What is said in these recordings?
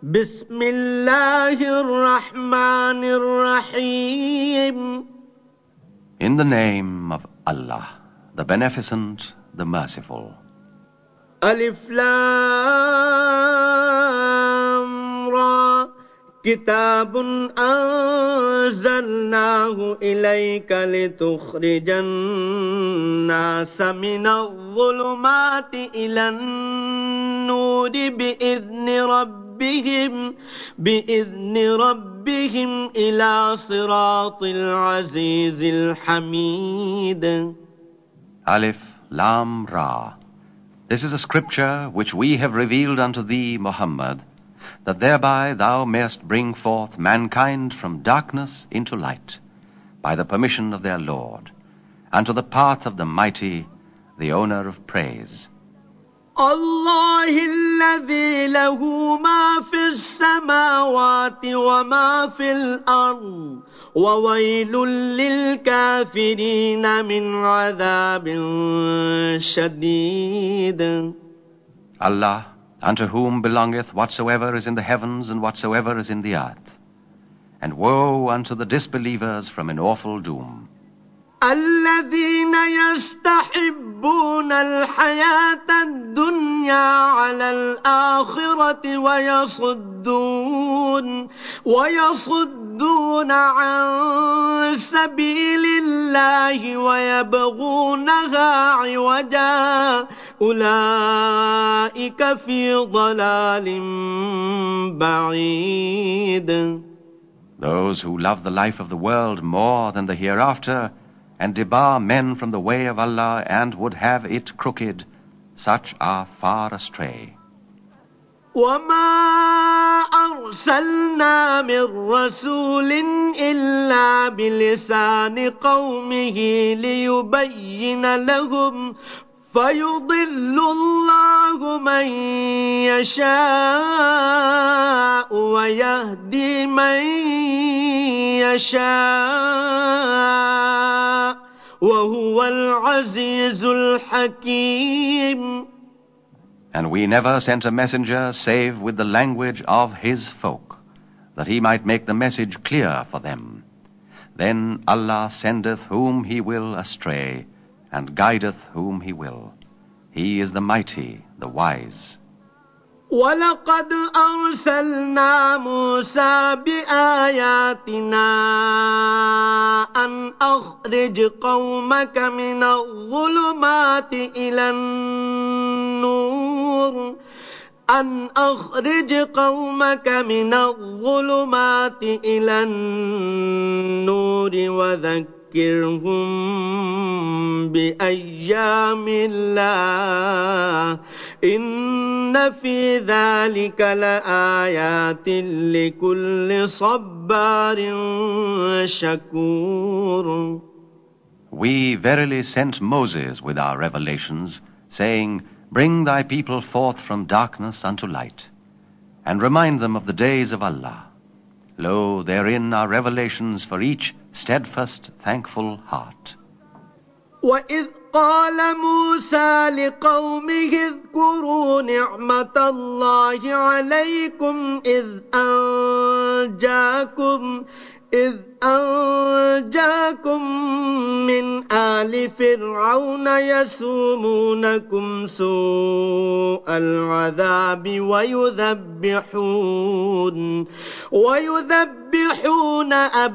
بسم الله الرحمن الرحيم. In the name of Allah, the Beneficent, the Merciful. ألف لام را كتاب أنزلناه إليك لتخرج الناس من الظلمات إلى النور بإذن ربهم إلى صراط العزيز الحميد. Alif Lam Ra. This is a scripture which we have revealed unto thee, Muhammad, that thereby thou mayest bring forth mankind from darkness into light, by the permission of their Lord, unto the path of the mighty, the owner of praise. الله الذي له ما في السماوات وما في الأرض وويل للكافرين من عذاب شديد. Allah, unto whom belongeth whatsoever is in the heavens and whatsoever is in the earth, and woe unto the disbelievers from an awful doom. الذين يستحبون الحياة الدنيا على الآخرة ويصدون عن سبيل الله ويبغونها عوجا أولئك في ضلال بعيد. Those who love the life of the world more than the hereafter, and debar men from the way of Allah and would have it crooked, such are far astray. وَمَا أَرْسَلْنَا مِن رَّسُولٍ إِلَّا بِلِسَانِ قَوْمِهِ لِيُبَيِّنَ لَهُمْ فَيُضِلُّ اللَّهُ مَن يَشَاءُ وَيَهْدِي مَن يَشَاءُ وَهُوَ الْعَزِيزُ الْحَكِيمُ. And we never sent a messenger save with the language of his folk, that he might make the message clear for them. Then Allah sendeth whom he will astray, and guideth whom he will. He is the mighty, the wise. وَلَقَدْ أَرْسَلْنَا مُوسَى بِآيَاتِنَا أَنْ أَخْرِجْ قَوْمَكَ من الظلمات إلى النور وذكرهم بأيام الله إن في ذلك لآيات لكل صبار شكور. We verily sent Moses with our revelations, saying, Bring thy people forth from darkness unto light, and remind them of the days of Allah. Lo, therein are revelations for each steadfast, thankful heart. وَإِذْ قَالَ مُوسَى لِقَوْمِهِ اذْكُرُوا نِعْمَةَ اللَّهِ عَلَيْكُمْ إذ أنجاكم من آل فرعون يسومونكم سوء العذاب ويذبحون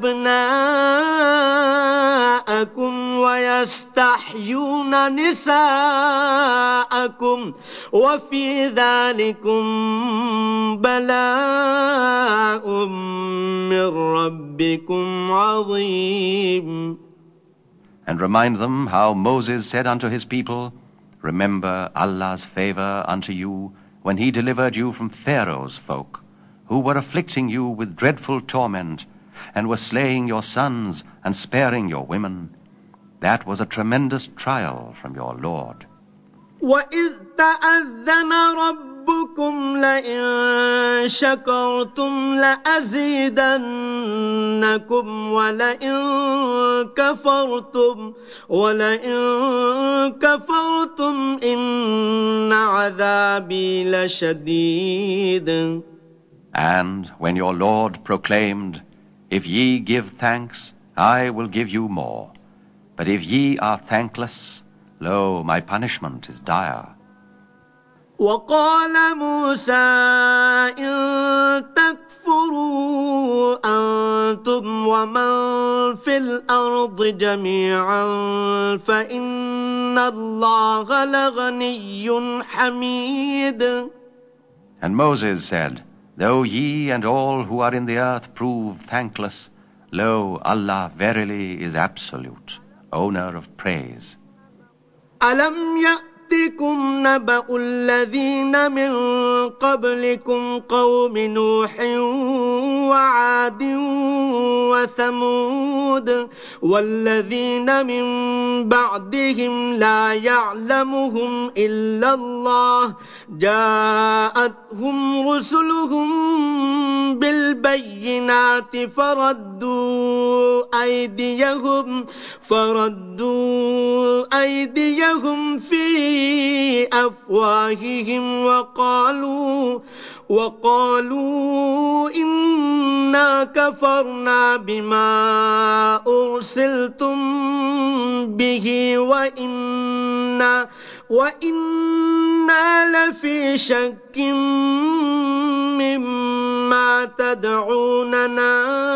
أبناءكم ويستحيون نساءكم وفي ذلكم بلاء من ربكم عظيم. And remind them how Moses said unto his people, Remember Allah's favor unto you when he delivered you from Pharaoh's folk, who were afflicting you with dreadful torment, and were slaying your sons and sparing your women. That was a tremendous trial from your Lord. وَإِذْ تَأَذَّنَ رَبُّكُمْ لَئِن شَكَرْتُمْ لَأَزِيدَنَّكُمْ وَلَئِن كَفَرْتُمْ إِنَّ عَذَابِي لَشَدِيدٌ. And when your Lord proclaimed, If ye give thanks, I will give you more. But if ye are thankless, lo, my punishment is dire. وقال موسى إن تكفروا أنتم ومن في الأرض جميعا فإن الله لغني حميد. And Moses said, Though ye and all who are in the earth prove thankless, lo, Allah verily is absolute, owner of praise. ألم يأتكم نبأ الذين من قبلكم قوم نوح وعاد وثمود والذين من بعدهم لا يعلمهم إلا الله جاءتهم رسلهم بالبينات فردوا أيديهم في أفواههم وقالوا إنا كفرنا بما أرسلتم به وإنا لفي شك مما تدعوننا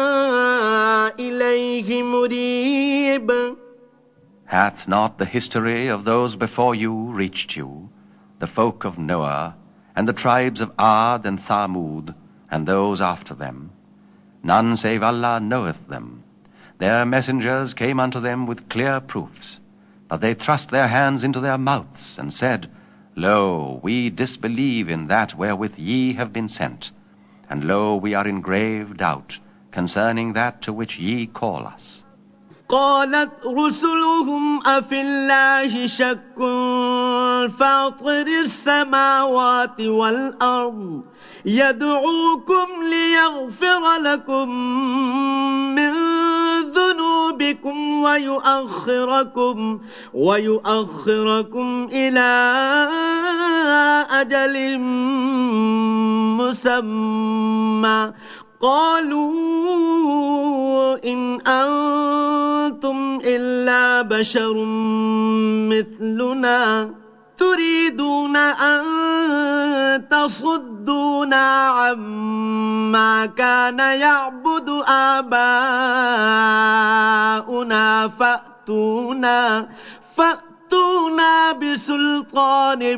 إليه مريب. Hath not the history of those before you reached you, the folk of Noah, and the tribes of Ad and Thamud, and those after them? None save Allah knoweth them. Their messengers came unto them with clear proofs, but they thrust their hands into their mouths, and said, Lo, we disbelieve in that wherewith ye have been sent, and lo, we are in grave doubt concerning that to which ye call us. قالت رسلهم أفي الله شك فاطر السماوات والأرض يدعوكم ليغفر لكم من ذنوبكم ويؤخركم إلى أجل مسمى قالوا إن أنتم إلا بشر مثلنا تريدون أن تصدونا عما كان يعبد آباؤنا فأتونا بسلطان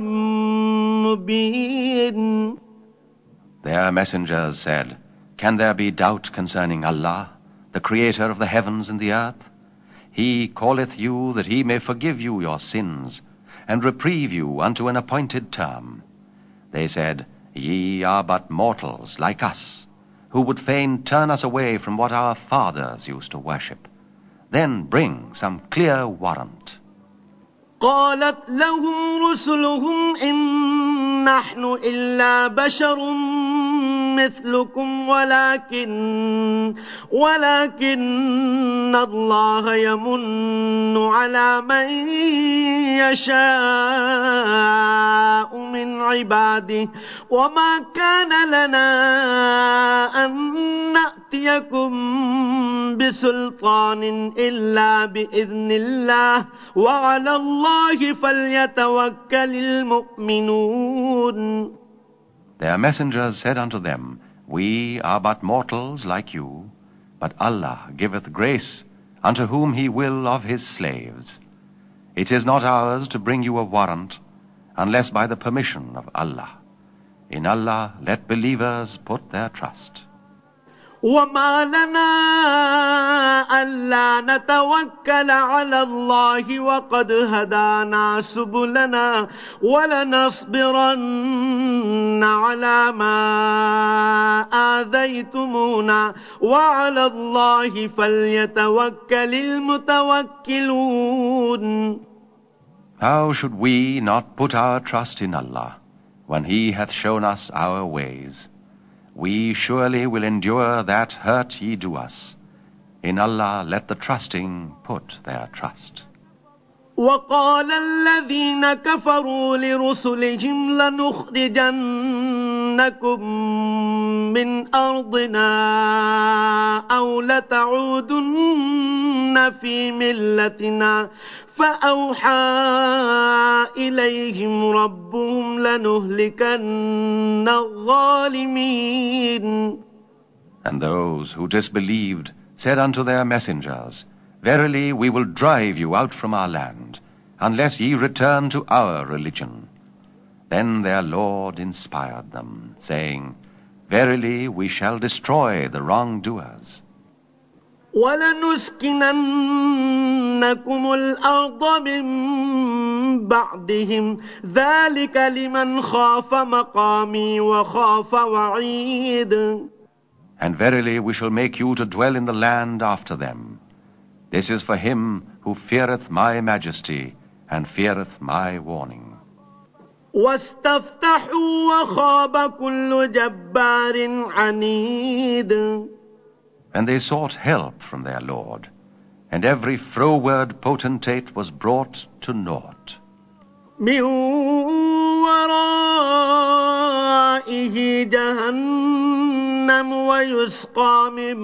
مبين. Their messengers said, Can there be doubt concerning Allah, the Creator of the heavens and the earth? He calleth you that he may forgive you your sins, and reprieve you unto an appointed term. They said, Ye are but mortals like us, who would fain turn us away from what our fathers used to worship. Then bring some clear warrant. قالت لهم رسلهم إن نحن إلا بشر مثلكم ولكن الله يمن على من يشاء من عباده وما كان لنا أن نأتيكم بسلطان إلا بإذن الله وعلى الله فليتوكل المؤمنون. Their messengers said unto them, We are but mortals like you, but Allah giveth grace unto whom he will of his slaves. It is not ours to bring you a warrant, unless by the permission of Allah. In Allah let believers put their trust. وما لنا ألا نتوكل على الله وقد هدانا سبلنا ولنصبرن على ما آذيتمونا وعلى الله فليتوكل المتوكلون. How should we not put our trust in Allah when He hath shown us our ways? We surely will endure that hurt ye do us. In Allah let the trusting put their trust. وقال الذين كفروا لرسلهم لنخرجنكم من أرضنا أو لتعودن في ملتنا فأوحى إليهم ربهم لنهلكن الظالمين. And those who disbelieved said unto their messengers, Verily we will drive you out from our land, unless ye return to our religion. Then their Lord inspired them, saying, Verily we shall destroy the wrongdoers. وَلَنُسْكِنَنَّكُمُ الْأَرْضَ مِنْ بَعْدِهِمْ ذَلِكَ لِمَنْ خَافَ مَقَامِي وَخَافَ وَعِيدٍ. And verily we shall make you to dwell in the land after them. This is for him who feareth my majesty and feareth my warning. وَاسْتَفْتَحُوا وَخَابَ كُلُّ جَبَّارٍ عَنِيدٍ. And they sought help from their Lord, and every froward potentate was brought to naught. مِنْ وَرَائِهِ جَهَنَّمُ وَيُسْقَى مِنْ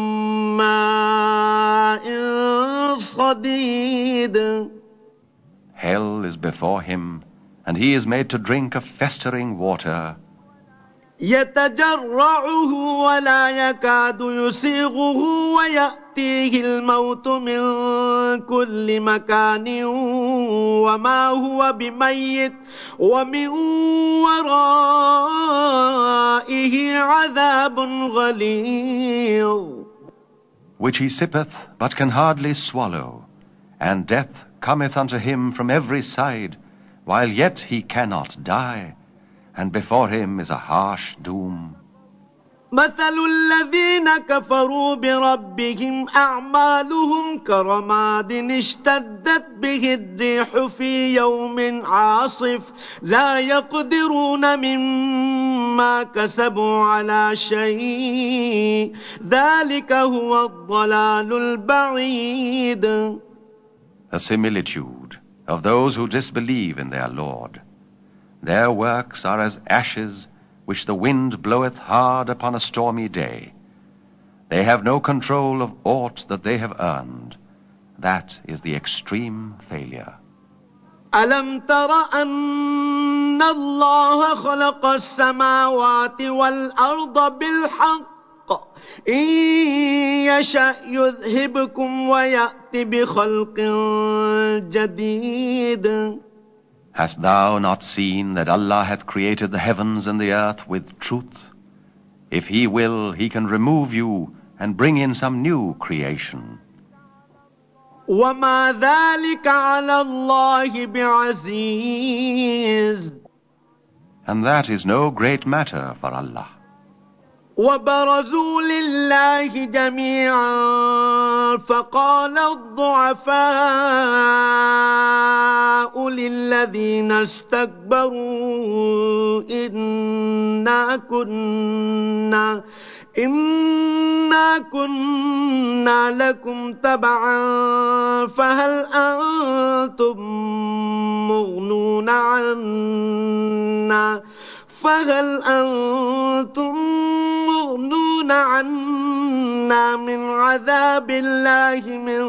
مَاءٍ صَدِيدٍ. Hell is before him, and he is made to drink of festering water. يتجرعه ولا يكاد يسيغه ويأتيه الموت من كل مكان وما هو بميت ومن ورائه عذاب غليظ. Which he sippeth, but can hardly swallow, and death cometh unto him from every side, while yet he cannot die, and before him is a harsh doom. مثل الذين كفروا بربهم أعمالهم كرماد اشتدت به الريح في يوم عاصف لا يقدرون مما كسبوا على شيء ذلك هو الضلال البعيد. A similitude of those who disbelieve in their Lord. Their works are as ashes which the wind bloweth hard upon a stormy day. They have no control of aught that they have earned. That is the extreme failure. ألم تر أن الله خلق السماوات والأرض بالحق إن يشأ يذهبكم ويأت بخلق جديد. Hast thou not seen that Allah hath created the heavens and the earth with truth? If He will, He can remove you and bring in some new creation. وَمَا ذَلِكَ عَلَى اللَّهِ بِعَزِيزٍ. And that is no great matter for Allah. وَبَرَزُوا لِلَّهِ جَمِيعًا فَقَالَ الضُّعَفَاءُ لِلَّذِينَ اسْتَكْبَرُوا إِنَّا كُنَّا لَكُمْ تَبَعًا فَهَلْ أَنْتُمْ مغنون عنا من عذاب الله من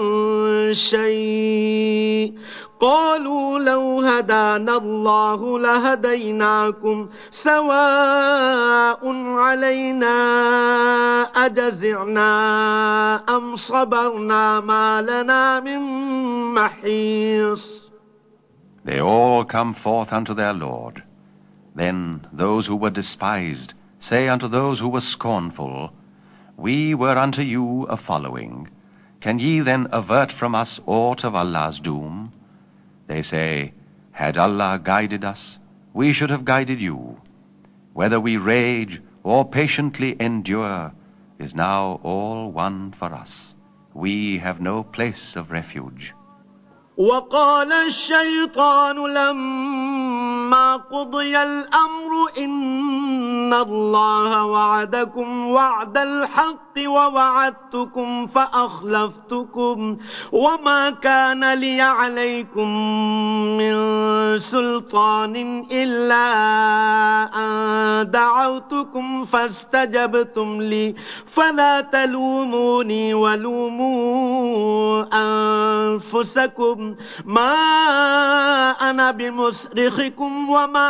شيء قالوا لو هدانا الله لهديناكم سواء علينا أجزعنا أم صبرنا ما لنا من محيص. They all come forth unto their Lord. Then those who were despised say unto those who were scornful, We were unto you a following. Can ye then avert from us aught of Allah's doom? They say, Had Allah guided us, we should have guided you. Whether we rage or patiently endure is now all one for us. We have no place of refuge. وقال الشيطان لما قضي الأمر إن الله وعدكم وعد الحق ووعدتكم فأخلفتكم وما كان لي عليكم من سلطان إلا أن دعوتكم فاستجبتم لي فلا تلوموني ولوموا أنفسكم ما أنا بمصرخكم وما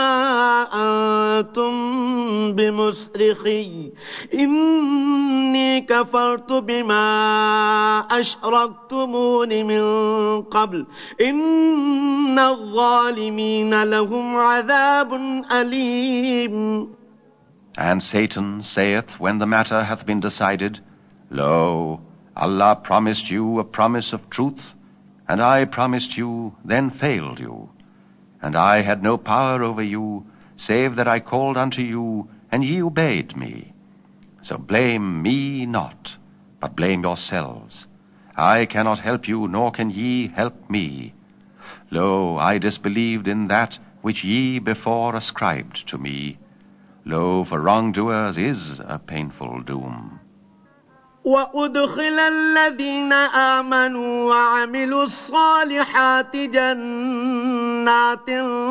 أنتم بمصرخي إني كفرت بما أشركتمون من قبل إن الظالمين لهم عذاب أليم. And Satan saith, when the matter hath been decided, Lo, Allah promised you a promise of truth, and I promised you, then failed you. And I had no power over you, save that I called unto you, and ye obeyed me. So blame me not, but blame yourselves. I cannot help you, nor can ye help me. Lo, I disbelieved in that which ye before ascribed to me. Lo, for wrongdoers is a painful doom. وأدخل الذين آمنوا وعملوا الصالحات جنات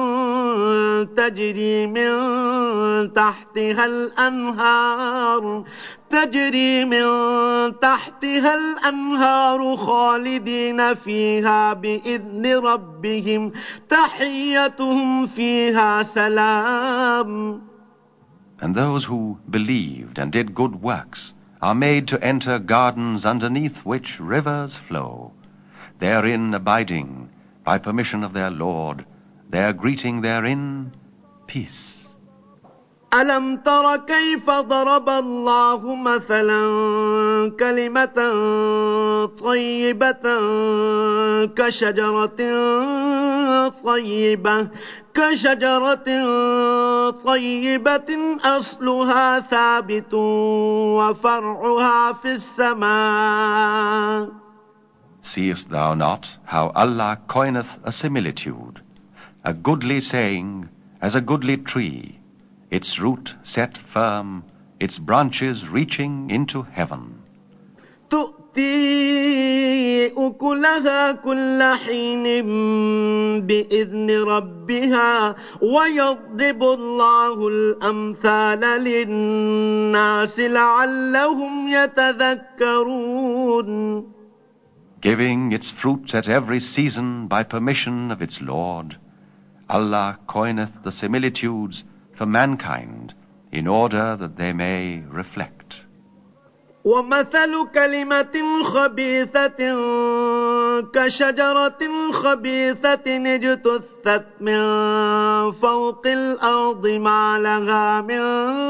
تجري من تحتها الأنهار خالدين فيها بإذن ربهم تحيتهم فيها سلام. And those who believed and did good works are made to enter gardens underneath which rivers flow, therein abiding by permission of their Lord, their greeting therein, peace. ألم تر كيف ضرب الله مثلا كلمة طيبة كشجرة طيبة أصلها ثابت وفرعها في السماء. Seest thou not how Allah coineth a similitude, a goodly saying as a goodly tree, its root set firm, its branches reaching into heaven. تؤتي أكلها كل حين بإذن ربها ويضرب الله الأمثال للناس لعلهم يتذكرون. Giving its fruit at every season by permission of its Lord, Allah coineth the similitudes for mankind in order that they may reflect. ومثل كلمة خبيثة كشجرة خبيثة اجتثت من فوق الأرض ما لها من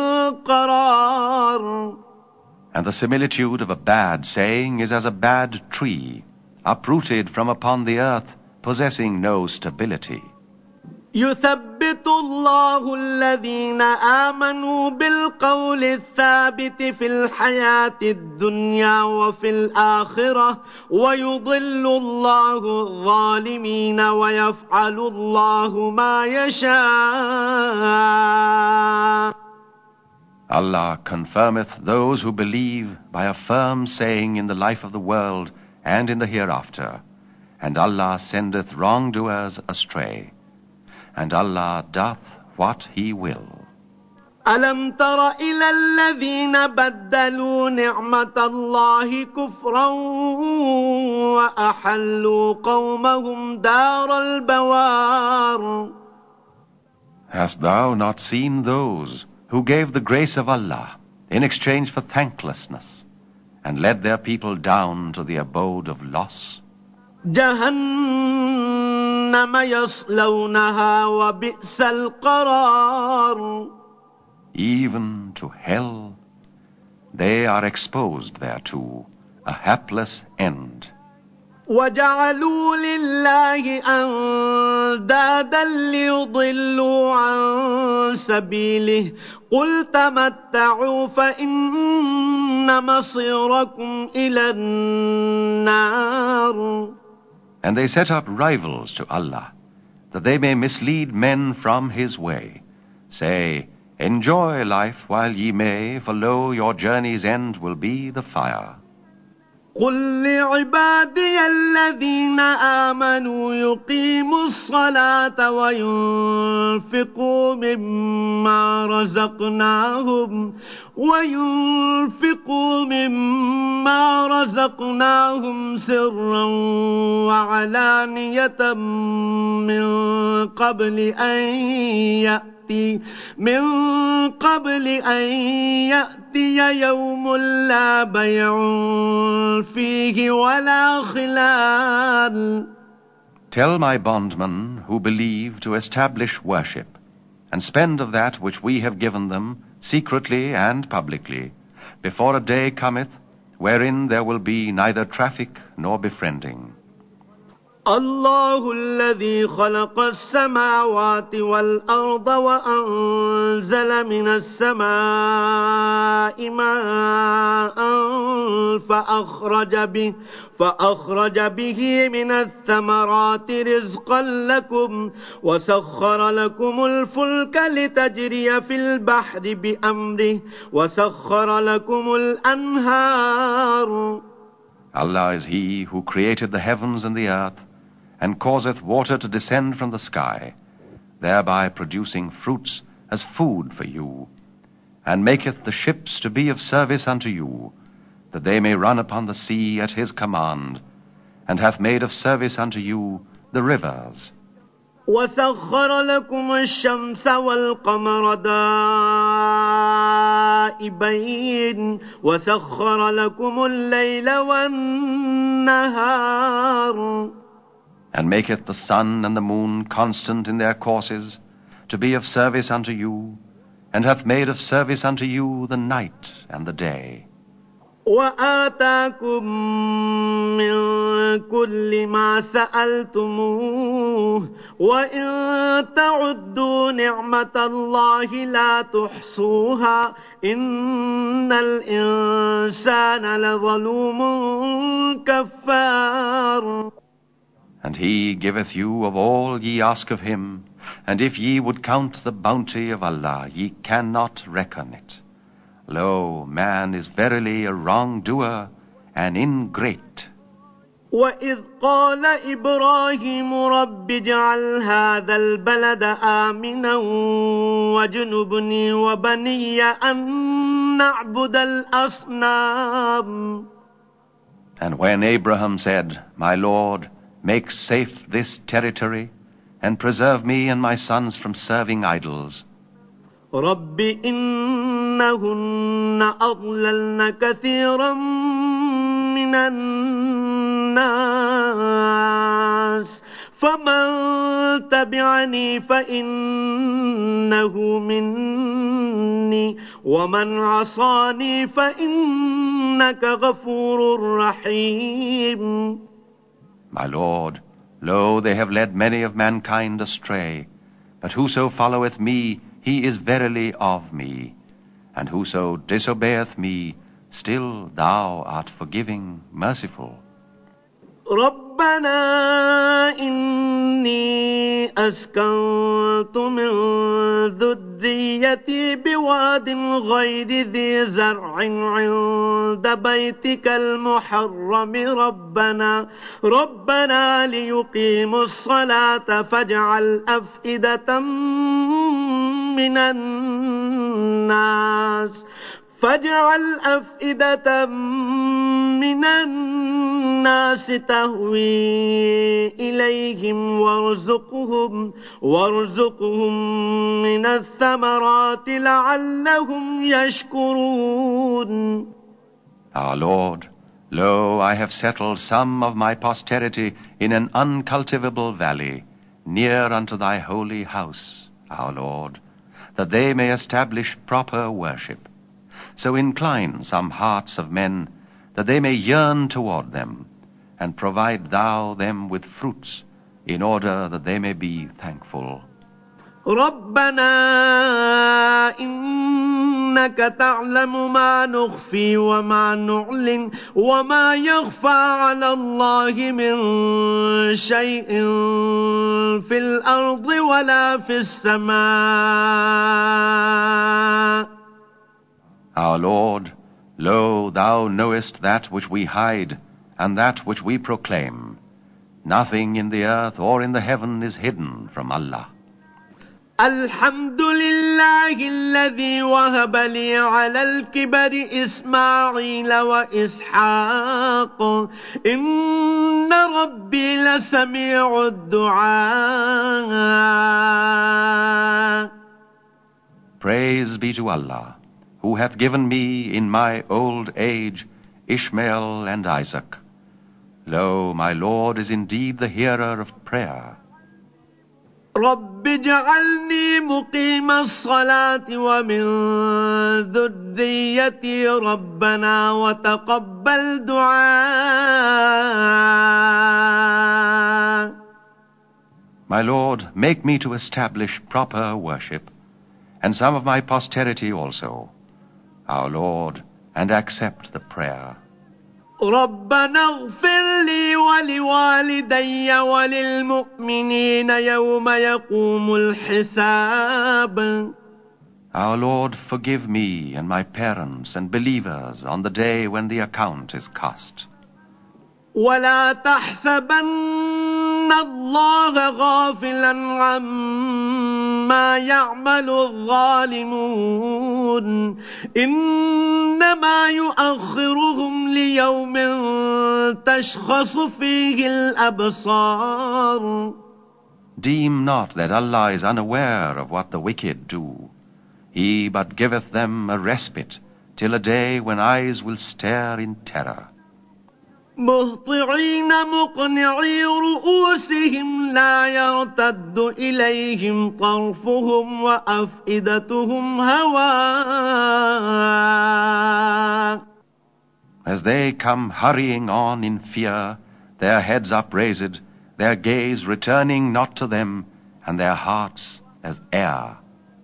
قرار. And the similitude of a bad saying is as a bad tree, uprooted from upon the earth, possessing no stability. يثبت الله الذين آمنوا بالقول الثابت في الحياة الدنيا وفي الآخرة ويضل الله الظالمين ويفعل الله ما يشاء. Allah confirmeth those who believe by a firm saying in the life of the world and in the hereafter, and Allah sendeth wrongdoers astray. And Allah doth what He will. ألم تر إلى الذين بدلوا نعمة الله كفرا وأحلوا قومهم دار البوار. Hast thou not seen those who gave the grace of Allah in exchange for thanklessness and led their people down to the abode of loss? جهنم يصلونها وبئس القرار. Even to hell they are exposed thereto, a hapless end. وجعلوا لله أندادا ليضلوا عن سبيله قل تمتعوا فإن مصيركم إلى النار. And they set up rivals to Allah, that they may mislead men from His way. Say, enjoy life while ye may, for lo, your journey's end will be the fire. قل لعبادي الذين آمنوا يقيموا الصلاة وينفقوا مما رزقناهم سرا وعلانية من قبل أن يأتي يوم لا بيع فيه ولا خلال. Tell my bondmen who believe to establish worship, and spend of that which we have given them, secretly and publicly, before a day cometh, wherein there will be neither traffic nor befriending. الله الذي خلق السماوات والأرض وأنزل من السماء ماء فأخرج به من الثمرات رزقا لكم وسخر لكم الفلك لتجري في البحر بأمره وسخر لكم الأنهار. Allah is He who created the heavens and the earth, and causeth water to descend from the sky, thereby producing fruits as food for you, and maketh the ships to be of service unto you, that they may run upon the sea at His command, and hath made of service unto you the rivers. وسخر لكم الشمس والقمر دائبين وسخر لكم الليل والنهار. And maketh the sun and the moon constant in their courses, to be of service unto you, and hath made of service unto you the night and the day. وآتاكم من كل ما سألتموه وإن تعدوا نعمة الله لا تحصوها إن الإنسان لظلوم كفار. And He giveth you of all ye ask of Him, and if ye would count the bounty of Allah, ye cannot reckon it. Lo, man is verily a wrongdoer, an ingrate. وَإِذْ قَالَ إِبْرَاهِيمُ رَبِّ اجْعَلْ هَذَا الْبَلَدَ آمِنًا وَاجْنُبْنِي وَبَنِيَّ أَن نَّعْبُدَ الْأَصْنَامَ. And when Abraham said, My Lord, make safe this territory, and preserve me and my sons from serving idols. رَبِّ إِنَّهُنَّ أَضْلَلْنَ كَثِيرًا مِّنَ النَّاسِ فَمَن تَبِعَنِي فَإِنَّهُ مِنِّي وَمَنْ عَصَانِي فَإِنَّكَ غَفُورٌ رَّحِيمٌ. My Lord, lo, they have led many of mankind astray, but whoso followeth me, he is verily of me, and whoso disobeyeth me, still thou art forgiving, merciful. رَبَّنَا إِنِّي أَسْكَنْتُ مِنْ ذُرِّيَّتِي بِوَادٍ غَيْرِ ذِي زَرْعٍ عِنْدَ بَيْتِكَ الْمُحَرَّمِ رَبَّنَا لِيُقِيمُوا الصَّلَاةَ فَاجْعَلْ أَفْئِدَةً مِنَ النَّاسِ تهوي إليهم وارزقهم من الثمرات لعلهم يشكرون. Our Lord, lo, I have settled some of my posterity in an uncultivable valley, near unto thy holy house, our Lord, that they may establish proper worship. So incline some hearts of men, that they may yearn toward them, and provide thou them with fruits, in order that they may be thankful. رَبَّنَا إنك تعلم ما نخفي وما نعلن وما يخفى على الله من شيء في الأرض ولا في السماء. Our Lord, lo, thou knowest that which we hide, and that which we proclaim. Nothing in the earth or in the heaven is hidden from Allah. الحمد لله الذي وهب لي على الكبر إسماعيل وإسحاق إن ربي لسميع الدعاء. Praise be to Allah, who hath given me in my old age Ishmael and Isaac. Lo, my Lord is indeed the hearer of prayer. رب اجعلني مقيم الصلاة ومن ذريتي ربنا وتقبل دعاء. My Lord, make me to establish proper worship, and some of my posterity also, our Lord, and accept the prayer. ربنا اغفر لي ولوالدي وللمؤمنين يوم يقوم الحساب. Our Lord, forgive me and my parents and believers on the day when the account is cast. ولا تحسبن الله غافلا عما يعمل الظالمون إنما يؤخرهم ليوم تشخص فيه الأبصار. Deem not that Allah is unaware of what the wicked do. He but giveth them a respite till a day when eyes will stare in terror. مهطعين مقنعي رؤوسهم لا يرتد إليهم طرفهم وأفئدتهم هواء. As they come hurrying on in fear, their heads upraised, their gaze returning not to them, and their hearts as air.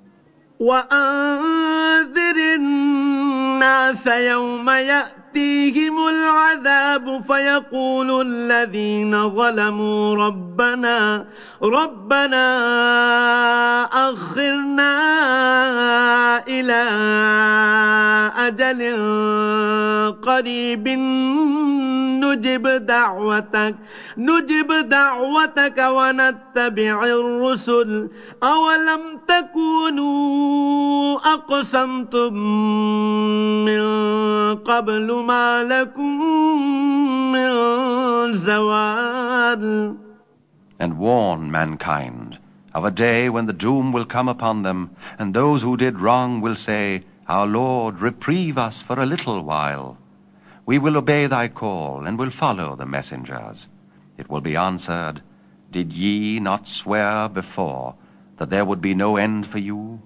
وأنذر الناس يوم يأتيهم العذاب فيقول الذين ظلموا ربنا أخرنا إلى أجل قريب نجب دعوتك ونتبع الرسل أولم تكونوا أقسمتم من قبل ما لكم من زوال. And warn mankind of a day when the doom will come upon them, and those who did wrong will say, Our Lord, reprieve us for a little while. We will obey thy call, and will follow the messengers. It will be answered, Did ye not swear before that there would be no end for you?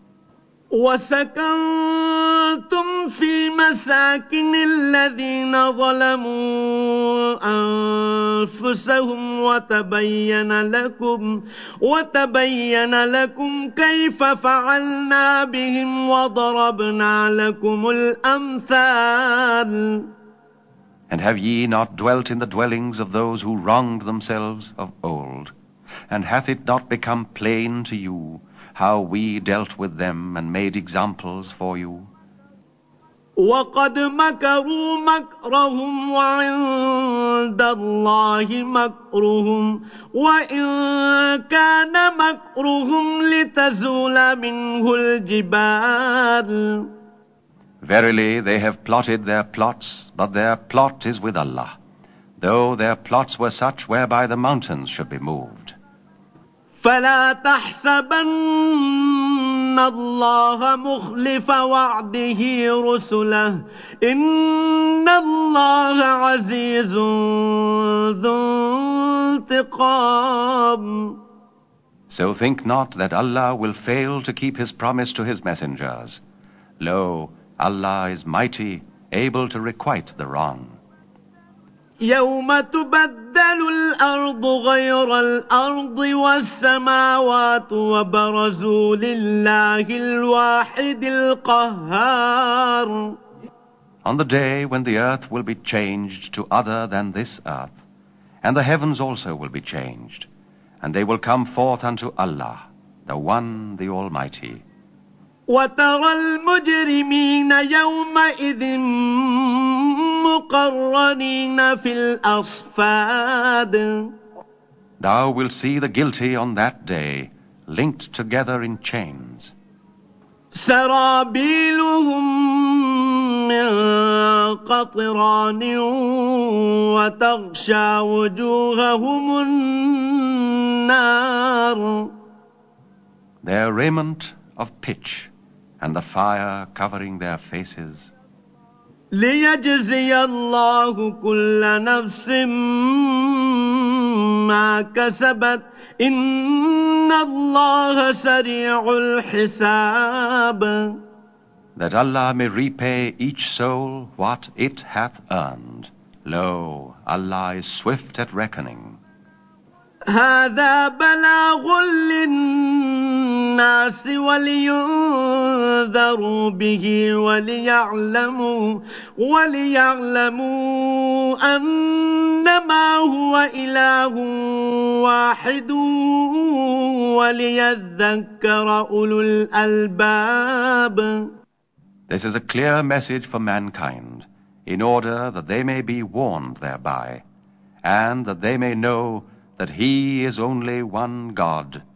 وسكنتم في مساكن الذين ظلموا أنفسهم وتبين لكم كيف فعلنا بهم وضربنا لكم الأمثال. And have ye not dwelt in the dwellings of those who wronged themselves of old? And hath it not become plain to you how we dealt with them and made examples for you? وَقَدْ مَكَرُوا مَكْرَهُمْ وَعِندَ اللَّهِ مَكْرُهُمْ وَإِن كَانَ مَكْرُهُمْ لِتَزُولَ مِنْهُ الْجِبَالُ. Verily, they have plotted their plots, but their plot is with Allah, though their plots were such whereby the mountains should be moved. فَلَا تَحْسَبَنَّ اللَّهَ مُخْلِفَ وَعْدِهِ رُسُلَهُ إِنَّ اللَّهَ عَزِيزٌ ذُو انتِقَامٍ. So think not that Allah will fail to keep his promise to his messengers. Lo, Allah is mighty, able to requite the wrong. يوم تبدل الأرض غير الأرض والسماوات وبرزوا لله الواحد القهار. On the day when the earth will be changed to other than this earth, and the heavens also will be changed, and they will come forth unto Allah, the One, the Almighty. وترى المجرمين يومئذ مقرنين في الأصفاد. Thou wilt see the guilty on that day linked together in chains. سرابيلهم من قطران وتغشى وجوههم النار. Their raiment of pitch, and the fire covering their faces. ليجزي الله كل نفس ما كسبت إن الله سريع الحساب. That Allah may repay each soul what it hath earned. Lo, Allah is swift at reckoning. هذا بلاغ للناس ولينذروا به وليعلموا أنما هو إله واحد وليذكر أولو الألباب. This is a clear message for mankind, in order that they may be warned thereby, and that they may know that He is only one God,